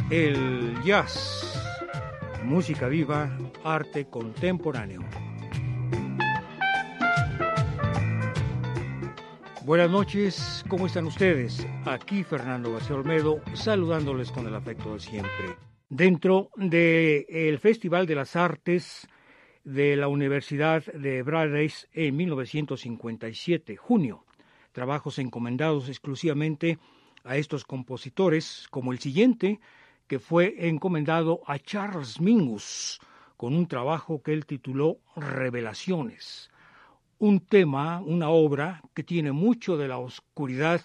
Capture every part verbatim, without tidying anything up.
El jazz, música viva, arte contemporáneo. Buenas noches, ¿cómo están ustedes? Aquí Fernando García Olmedo, saludándoles con el afecto de siempre. Dentro del Festival de las Artes de la Universidad de Brandeis en mil novecientos cincuenta y siete, junio, trabajos encomendados exclusivamente a estos compositores, como el siguiente, que fue encomendado a Charles Mingus, con un trabajo que él tituló Revelaciones. Un tema, una obra que tiene mucho de la oscuridad,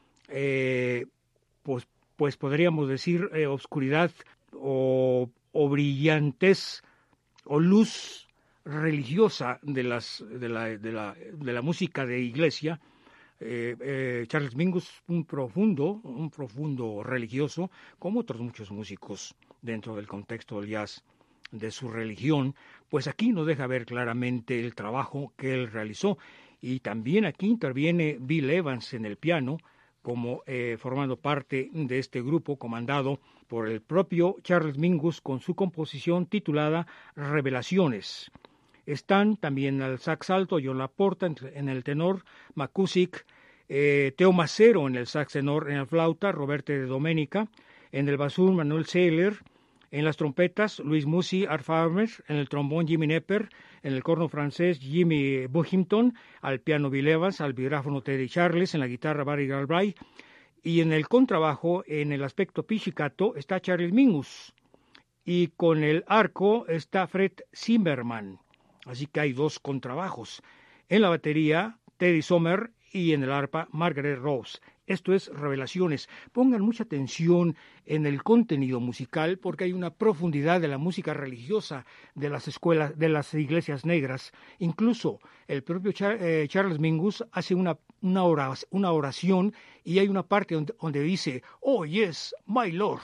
eh, pues, pues podríamos decir eh, oscuridad o, o brillantez o luz religiosa de, las, de, la, de, la, de la música de iglesia. Eh, eh, Charles Mingus, un profundo, un profundo religioso, como otros muchos músicos dentro del contexto del jazz, de su religión, pues aquí nos deja ver claramente el trabajo que él realizó. Y también aquí interviene Bill Evans en el piano, como eh, formando parte de este grupo comandado por el propio Charles Mingus con su composición titulada Revelaciones. Están también al sax alto John Laporta, en el tenor McCusick, eh, Teo Macero en el sax tenor, en el flauta Roberto de Domenica, en el basún Manuel Saylor, en las trompetas Luis Musi, Art Farmer, en el trombón Jimmy Nepper, en el corno francés Jimmy Buffington, al piano Bill Evans, al vibráfono Teddy Charles, en la guitarra Barry Galbraith, y en el contrabajo, en el aspecto pizzicato, está Charles Mingus, y con el arco está Fred Zimmerman. Así que hay dos contrabajos. En la batería, Teddy Sommer, y en el arpa, Margaret Rose. Esto es Revelaciones. Pongan mucha atención en el contenido musical porque hay una profundidad de la música religiosa de las escuelas, de las iglesias negras. Incluso el propio Char, eh, Charles Mingus hace una, una, oración, una oración y hay una parte donde, donde dice, "Oh yes, my Lord".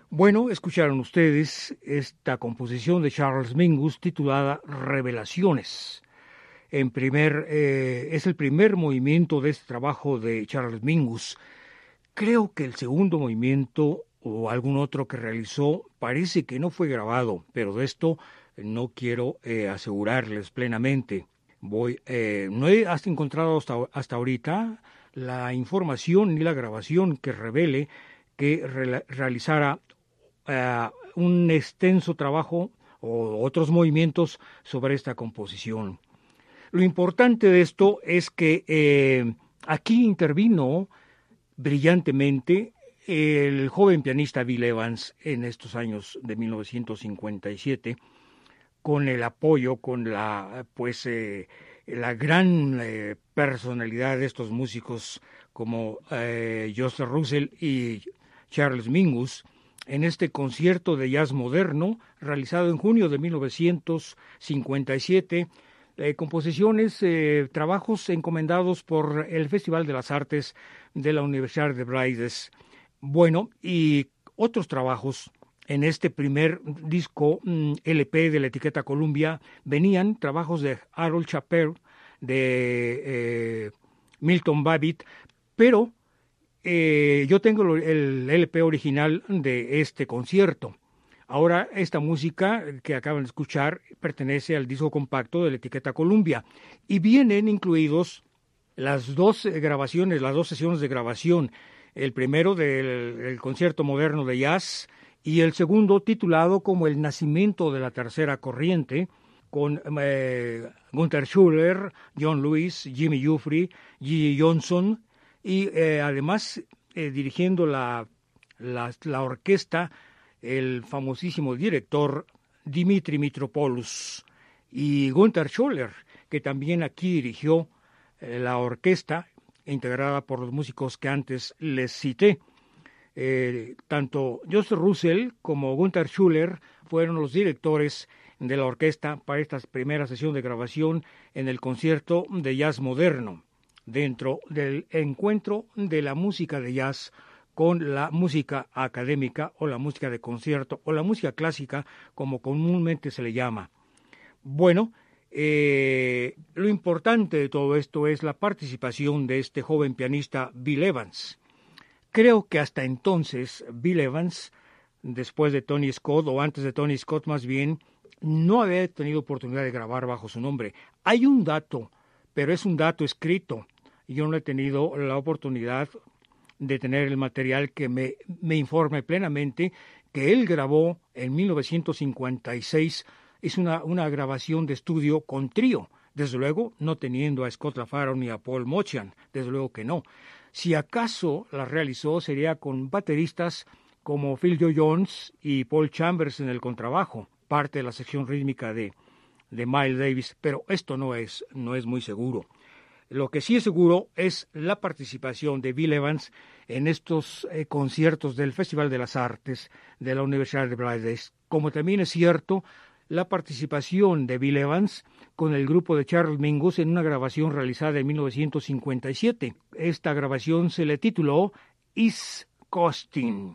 Bueno, escucharon ustedes esta composición de Charles Mingus titulada Revelaciones. En primer, eh, es el primer movimiento de este trabajo de Charles Mingus. Creo que el segundo movimiento o algún otro que realizó parece que no fue grabado, pero de esto no quiero eh, asegurarles plenamente. Voy, eh, no he hasta encontrado hasta, hasta ahorita la información ni la grabación que revele que re, realizara uh, un extenso trabajo o otros movimientos sobre esta composición. Lo importante de esto es que eh, aquí intervino brillantemente el joven pianista Bill Evans en estos años de mil novecientos cincuenta y siete, con el apoyo, con la pues eh, la gran eh, personalidad de estos músicos como eh, Joseph Russell y Charles Mingus, en este concierto de jazz moderno realizado en junio de mil novecientos cincuenta y siete. Eh, composiciones, eh, trabajos encomendados por el Festival de las Artes de la Universidad de Braides. Bueno, y otros trabajos en este primer disco mm, L P de la etiqueta Columbia venían trabajos de Harold Chaper, de eh, Milton Babbitt, pero eh, yo tengo el L P original de este concierto. Ahora, esta música que acaban de escuchar pertenece al disco compacto de la etiqueta Columbia y vienen incluidos las dos grabaciones, las dos sesiones de grabación, el primero del, del concierto moderno de jazz y el segundo titulado como El nacimiento de la tercera corriente, con eh, Gunther Schuller, John Lewis, Jimmy Giuffre, G. Johnson y eh, además eh, dirigiendo la, la, la orquesta el famosísimo director Dimitri Mitropoulos y Gunther Schuller, que también aquí dirigió eh, la orquesta integrada por los músicos que antes les cité. Eh, tanto Joseph Russell como Gunther Schuller fueron los directores de la orquesta para esta primera sesión de grabación en el concierto de jazz moderno, dentro del encuentro de la música de jazz con la música académica o la música de concierto o la música clásica, como comúnmente se le llama. Bueno, eh, lo importante de todo esto es la participación de este joven pianista Bill Evans. Creo que hasta entonces Bill Evans, después de Tony Scott, o antes de Tony Scott más bien, no había tenido oportunidad de grabar bajo su nombre. Hay un dato, pero es un dato escrito. Yo no he tenido la oportunidad de tener el material que me, me informe plenamente que él grabó en mil novecientos cincuenta y seis. Es una, una grabación de estudio con trío, desde luego no teniendo a Scott LaFaro ni a Paul Motian, desde luego que no. Si acaso la realizó sería con bateristas como Phil Joe Jones y Paul Chambers en el contrabajo, parte de la sección rítmica de, de Miles Davis, pero esto no es, no es muy seguro. Lo que sí es seguro es la participación de Bill Evans en estos eh, conciertos del Festival de las Artes de la Universidad de Braides, como también es cierto la participación de Bill Evans con el grupo de Charles Mingus en una grabación realizada en mil novecientos cincuenta y siete. Esta grabación se le tituló East Coasting.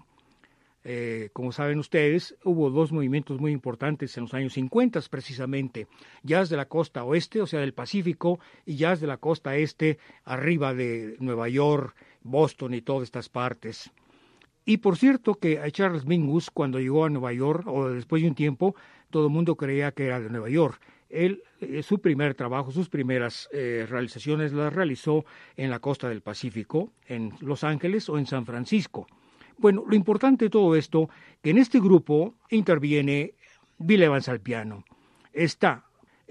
Eh, como saben ustedes, hubo dos movimientos muy importantes en los años cincuenta precisamente, jazz de la costa oeste, o sea del Pacífico, y jazz de la costa este, arriba de Nueva York, Boston y todas estas partes. Y por cierto que a Charles Mingus, cuando llegó a Nueva York, o después de un tiempo, todo el mundo creía que era de Nueva York. Él, eh, su primer trabajo, sus primeras eh, realizaciones las realizó en la costa del Pacífico, en Los Ángeles o en San Francisco. Bueno, lo importante de todo esto, que en este grupo interviene Bill Evans al piano. Está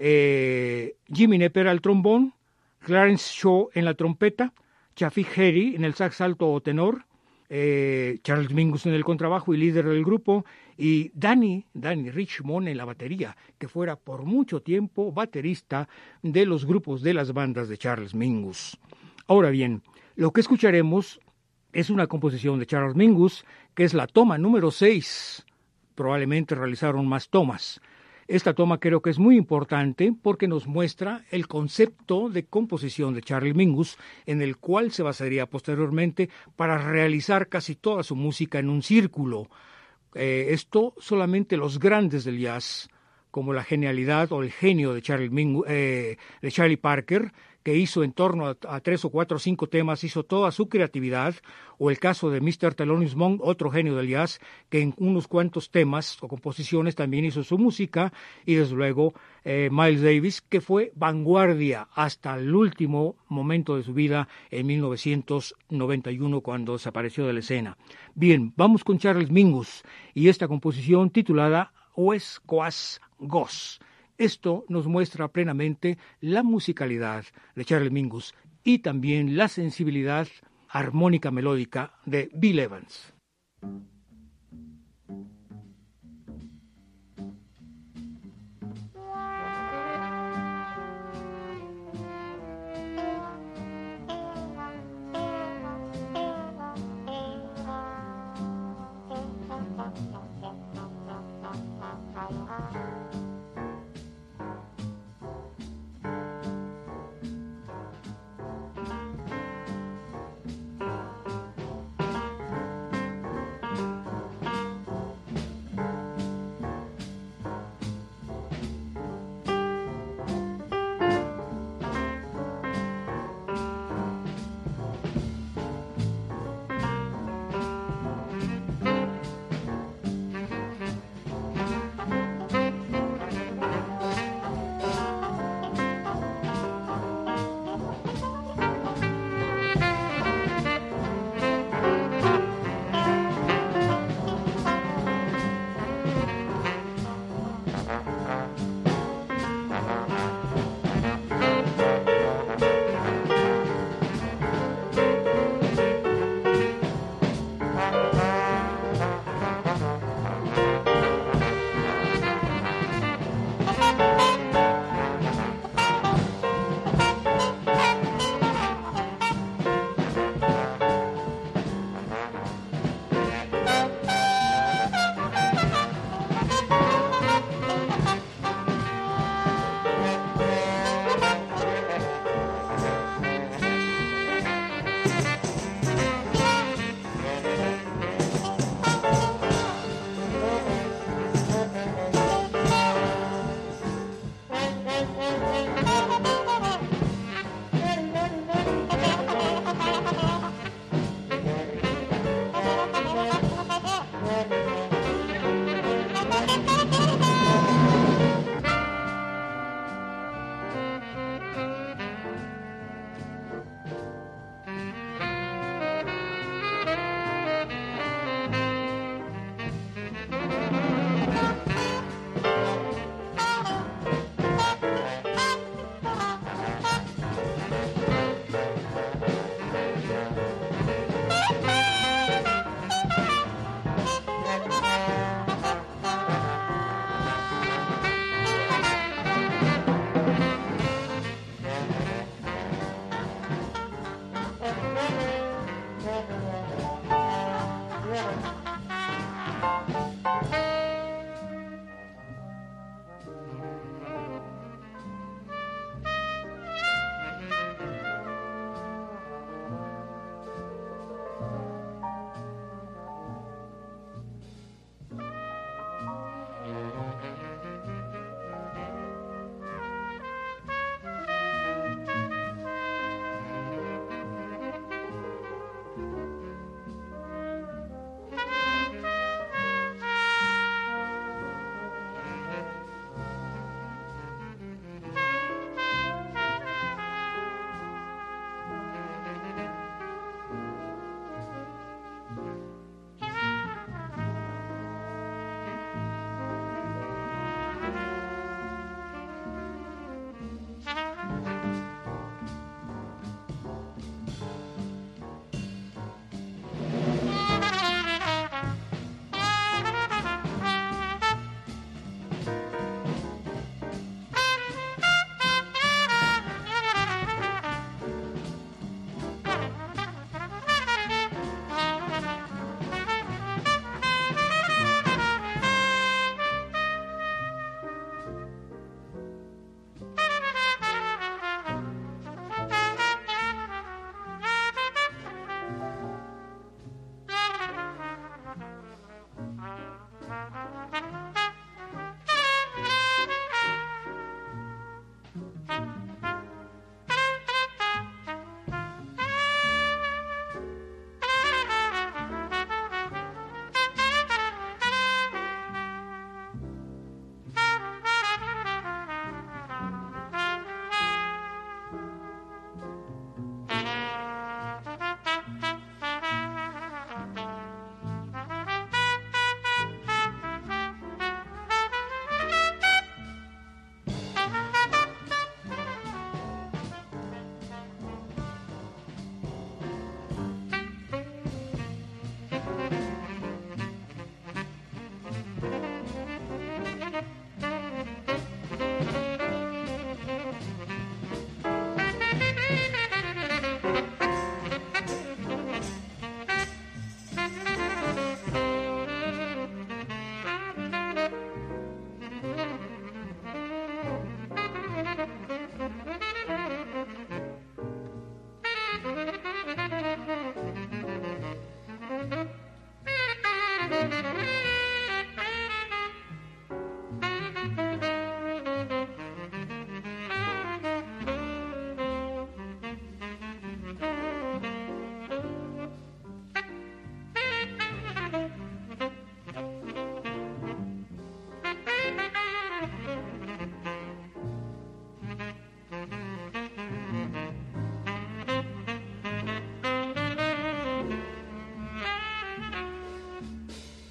eh, Jimmy Knepper al trombón, Clarence Shaw en la trompeta, Shafiq Harry en el sax alto o tenor, eh, Charles Mingus en el contrabajo y líder del grupo, y Danny, Danny Richmond en la batería, que fuera por mucho tiempo baterista de los grupos de las bandas de Charles Mingus. Ahora bien, lo que escucharemos es una composición de Charles Mingus, que es la toma número seis. Probablemente realizaron más tomas. Esta toma creo que es muy importante porque nos muestra el concepto de composición de Charles Mingus, en el cual se basaría posteriormente para realizar casi toda su música en un círculo, Eh, esto solamente los grandes del jazz, como la genialidad o el genio de Charlie, Mingus, eh, de Charlie Parker, que hizo en torno a, a tres o cuatro o cinco temas, hizo toda su creatividad, o el caso de mister Thelonious Monk, otro genio del jazz, que en unos cuantos temas o composiciones también hizo su música, y desde luego eh, Miles Davis, que fue vanguardia hasta el último momento de su vida en mil novecientos noventa y uno, cuando desapareció de la escena. Bien, vamos con Charles Mingus y esta composición titulada West Coast Goss. Esto nos muestra plenamente la musicalidad de Charlie Mingus y también la sensibilidad armónica melódica de Bill Evans.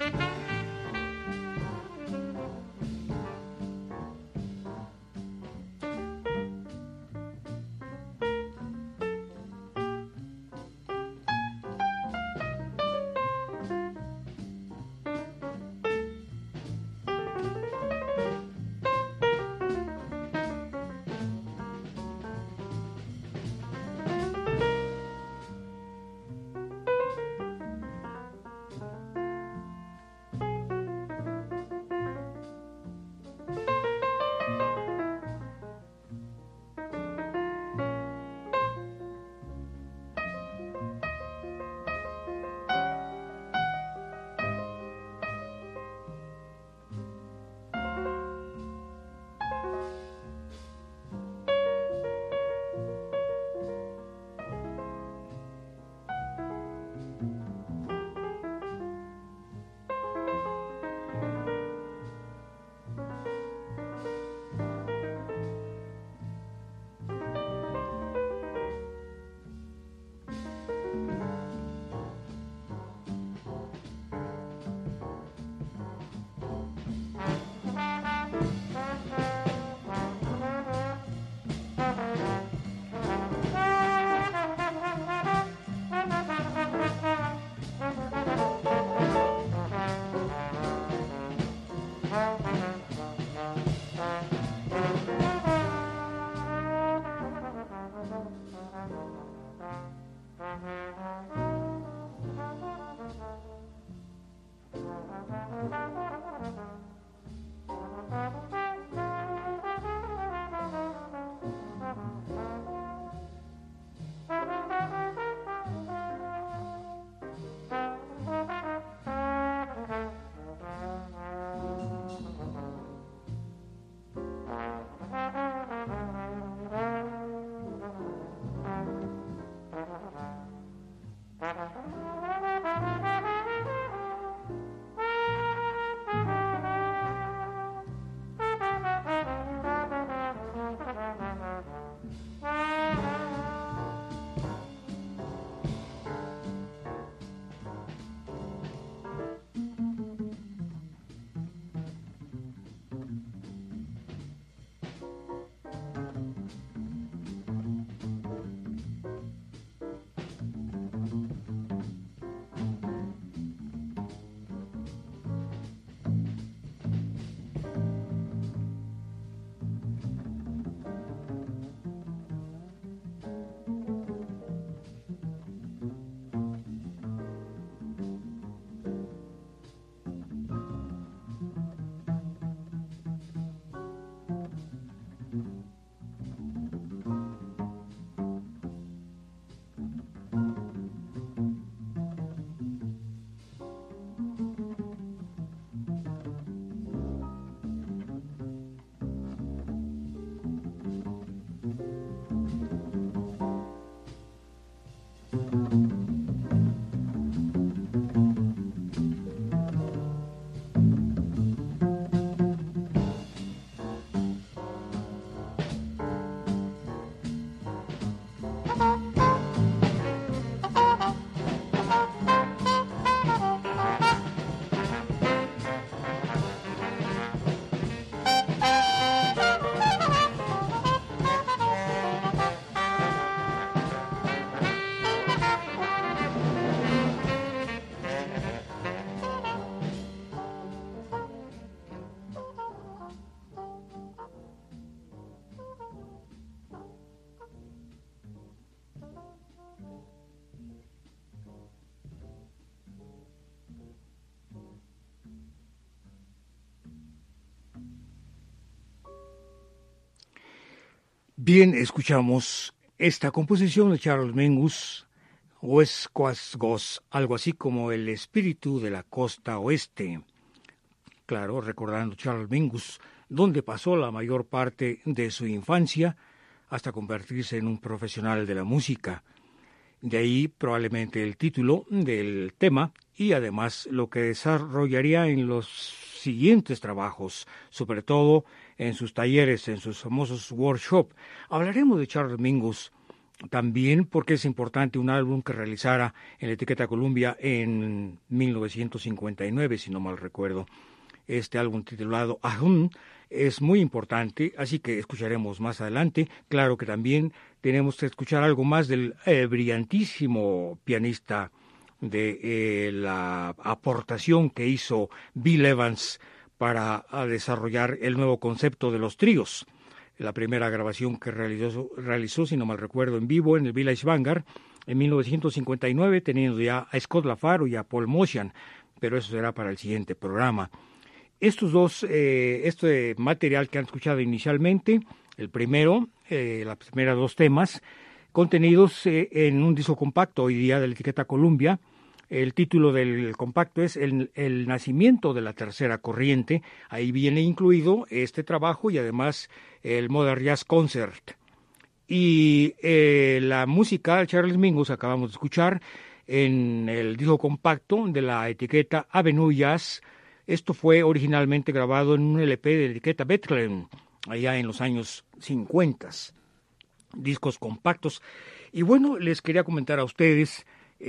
Bien, escuchamos esta composición de Charles Mingus, West Coast Ghost, algo así como el espíritu de la costa oeste. Claro, recordando Charles Mingus, donde pasó la mayor parte de su infancia hasta convertirse en un profesional de la música. De ahí probablemente el título del tema y además lo que desarrollaría en los siguientes trabajos, sobre todo en sus talleres, en sus famosos workshops. Hablaremos de Charles Mingus también porque es importante un álbum que realizara en la etiqueta Columbia en mil novecientos cincuenta y nueve, si no mal recuerdo. Este álbum titulado Ahun es muy importante, así que escucharemos más adelante. Claro que también tenemos que escuchar algo más del eh, brillantísimo pianista, de eh, la aportación que hizo Bill Evans para desarrollar el nuevo concepto de los tríos. La primera grabación que realizó, realizó, si no mal recuerdo, en vivo en el Village Vanguard en mil novecientos cincuenta y nueve, teniendo ya a Scott LaFaro y a Paul Motian, pero eso será para el siguiente programa. Estos dos, eh, este material que han escuchado inicialmente, el primero, eh, los primeros dos temas, contenidos eh, en un disco compacto hoy día de la etiqueta Columbia. El título del compacto es el, el nacimiento de la tercera corriente. Ahí viene incluido este trabajo y además el Modern Jazz Concert. Y eh, la música, Charles Mingus, acabamos de escuchar en el disco compacto de la etiqueta Avenue Jazz. Esto fue originalmente grabado en un L P de la etiqueta Bethlehem, allá en los años cincuenta. Discos compactos. Y bueno, les quería comentar a ustedes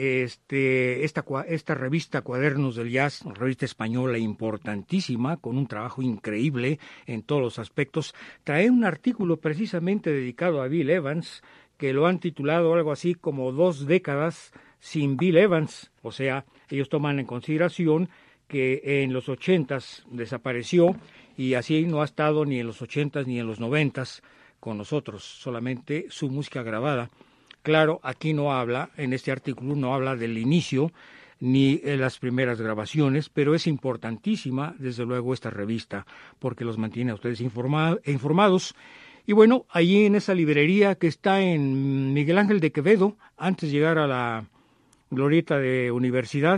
este, esta, esta revista Cuadernos del Jazz, una revista española importantísima, con un trabajo increíble en todos los aspectos. Trae un artículo precisamente dedicado a Bill Evans, que lo han titulado algo así como Dos décadas sin Bill Evans. O sea, ellos toman en consideración que en los ochentas desapareció y así no ha estado ni en los ochentas ni en los noventas con nosotros, solamente su música grabada. Claro, aquí no habla, en este artículo no habla del inicio ni de las primeras grabaciones, pero es importantísima, desde luego, esta revista, porque los mantiene a ustedes informa- informados. Y bueno, allí en esa librería que está en Miguel Ángel de Quevedo, antes de llegar a la glorieta de Universidad,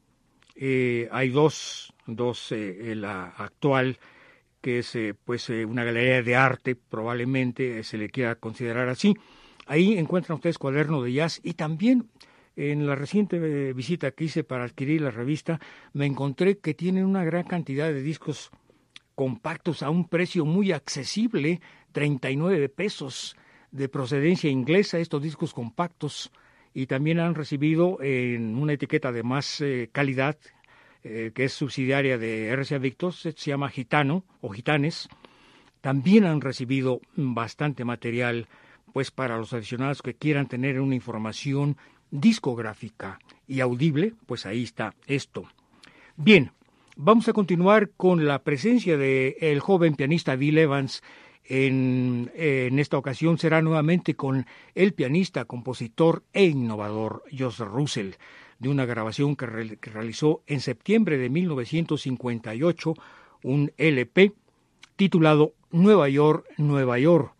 eh, hay dos, dos eh, la actual, que es eh, pues eh, una galería de arte, probablemente eh, se le quiera considerar así. Ahí encuentran ustedes Cuaderno de Jazz y también en la reciente eh, visita que hice para adquirir la revista me encontré que tienen una gran cantidad de discos compactos a un precio muy accesible, treinta y nueve pesos, de procedencia inglesa, estos discos compactos, y también han recibido en una etiqueta de más eh, calidad, eh, que es subsidiaria de R C A Victor, se llama Gitano o Gitanes. También han recibido bastante material pues para los aficionados que quieran tener una información discográfica y audible, pues ahí está esto. Bien, vamos a continuar con la presencia del joven pianista Bill Evans. En, en esta ocasión será nuevamente con el pianista, compositor e innovador Joseph Russell, de una grabación que, re, que realizó en septiembre de mil novecientos cincuenta y ocho, un L P titulado Nueva York, Nueva York.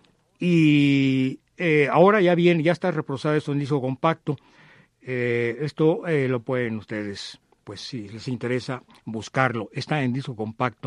Y eh, ahora ya bien, ya está reprocesado esto en disco compacto. Eh, esto eh, lo pueden ustedes, pues si les interesa, buscarlo. Está en disco compacto.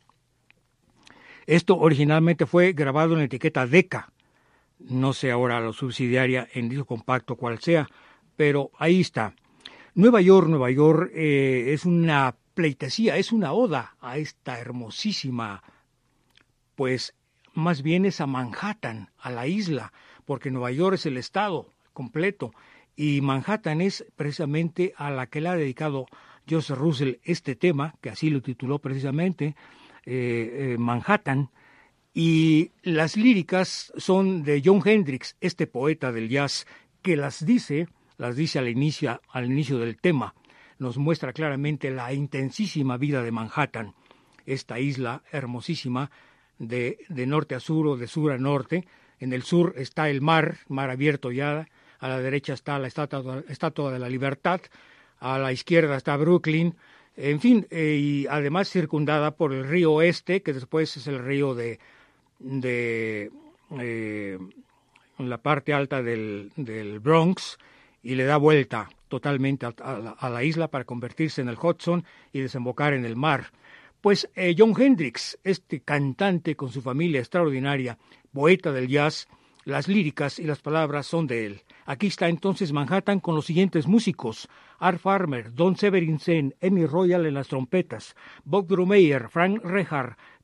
Esto originalmente fue grabado en la etiqueta Decca. No sé ahora la subsidiaria en disco compacto cuál sea, pero ahí está. Nueva York, Nueva York eh, es una pleitesía, es una oda a esta hermosísima, pues más bien es a Manhattan, a la isla, porque Nueva York es el estado completo y Manhattan es precisamente a la que le ha dedicado Joseph Russell este tema, que así lo tituló precisamente, eh, eh, Manhattan, y las líricas son de Jon Hendricks, este poeta del jazz, que las dice, las dice al inicio, al inicio del tema, nos muestra claramente la intensísima vida de Manhattan, esta isla hermosísima, De, de norte a sur o de sur a norte. En el sur está el mar, mar abierto ya, a la derecha está la estatua, estatua de la Libertad, a la izquierda está Brooklyn, en fin, eh, y además circundada por el río Este, que después es el río de, de eh, la parte alta del, del Bronx, y le da vuelta totalmente a, a, la, a la isla para convertirse en el Hudson y desembocar en el mar. Pues eh, Jon Hendricks, este cantante con su familia extraordinaria, poeta del jazz, las líricas y las palabras son de él. Aquí está entonces Manhattan con los siguientes músicos: Art Farmer, Don Severinsen, Emmy Royal en las trompetas, Bob Drumeyer, Frank Rehard,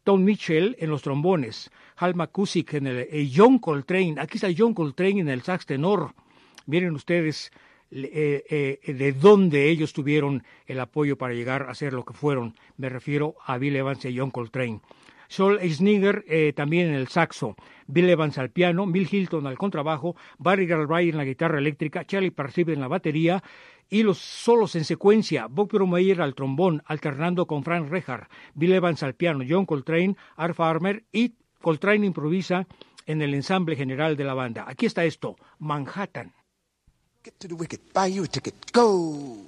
Stone Mitchell en los trombones, Hal McCusick en el eh, John Coltrane, aquí está John Coltrane en el sax tenor. Miren ustedes eh, eh, de dónde ellos tuvieron el apoyo para llegar a ser lo que fueron. Me refiero a Bill Evans y John Coltrane. Sol Eisniger eh, también en el saxo, Bill Evans al piano, Bill Hilton al contrabajo, Barry Galbraith en la guitarra eléctrica, Charlie Parsipp en la batería y los solos en secuencia, Bob Bromeyer al trombón, alternando con Frank Rehard, Bill Evans al piano, John Coltrane, Art Farmer y Coltrane improvisa en el ensamble general de la banda. Aquí está esto, Manhattan. Get to the wicket, buy you a ticket, go!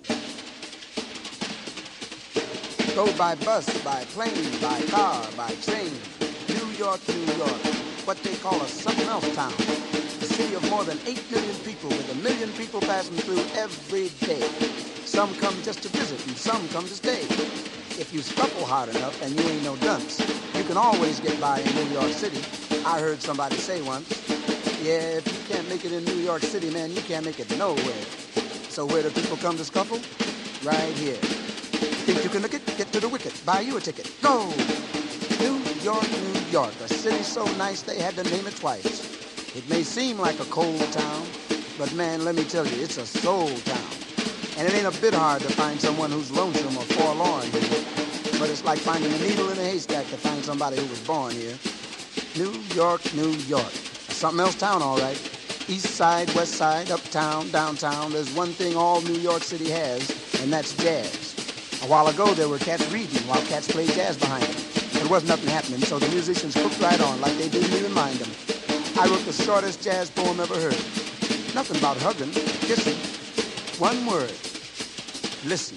Go by bus, by plane, by car, by train. New York, New York, what they call a something else town. A city of more than eight million people with a million people passing through every day. Some come just to visit and some come to stay. If you scuffle hard enough and you ain't no dunce, you can always get by in New York City. I heard somebody say once, yeah, if you can't make it in New York City, man, you can't make it nowhere. So where do people come to scuffle? Right here. Think you can look it? Get to the wicket. Buy you a ticket. Go! New York, New York. A city so nice they had to name it twice. It may seem like a cold town, but man, let me tell you, it's a soul town. And it ain't a bit hard to find someone who's lonesome or forlorn here. But it's like finding a needle in a haystack to find somebody who was born here. New York, New York. Something else town, all right. East side, west side, uptown, downtown. There's one thing all New York City has, and that's jazz. A while ago, there were cats reading while cats played jazz behind them. There wasn't nothing happening, so the musicians cooked right on like they didn't even mind them. I wrote the shortest jazz poem ever heard. Nothing about hugging, kissing. One word. Listen.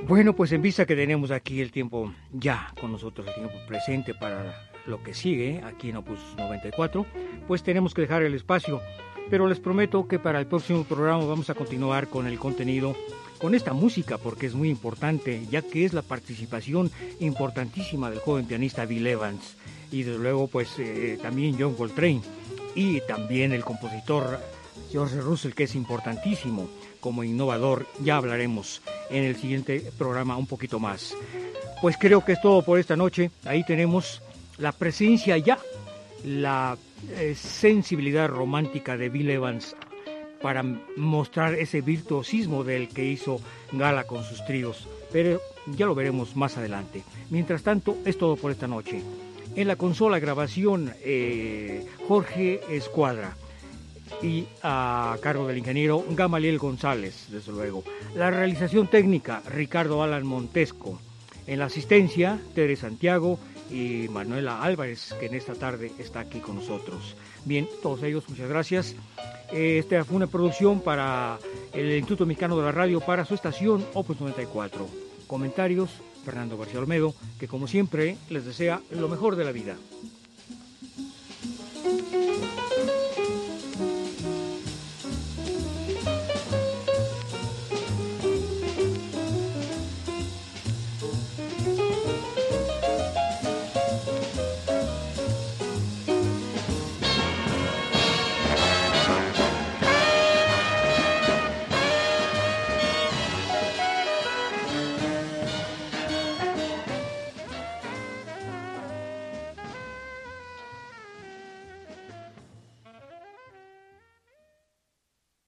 Bueno, pues en vista que tenemos aquí el tiempo ya con nosotros, el tiempo presente para lo que sigue aquí en Opus noventa y cuatro, pues tenemos que dejar el espacio, pero les prometo que para el próximo programa vamos a continuar con el contenido, con esta música, porque es muy importante, ya que es la participación importantísima del joven pianista Bill Evans, y desde luego pues eh, también John Coltrane, y también el compositor George Russell, que es importantísimo como innovador. Ya hablaremos en el siguiente programa un poquito más. Pues creo que es todo por esta noche. Ahí tenemos la presencia ya, la eh, sensibilidad romántica de Bill Evans para mostrar ese virtuosismo del que hizo gala con sus tríos. Pero ya lo veremos más adelante. Mientras tanto, es todo por esta noche. En la consola grabación, eh, Jorge Escuadra. Y a cargo del ingeniero Gamaliel González, desde luego. La realización técnica, Ricardo Alan Montesco. En la asistencia, Tere Santiago y Manuela Álvarez, que en esta tarde está aquí con nosotros. Bien, todos ellos, muchas gracias. Esta fue una producción para el Instituto Mexicano de la Radio, para su estación Opus noventa y cuatro. Comentarios, Fernando García Olmedo, que como siempre les desea lo mejor de la vida.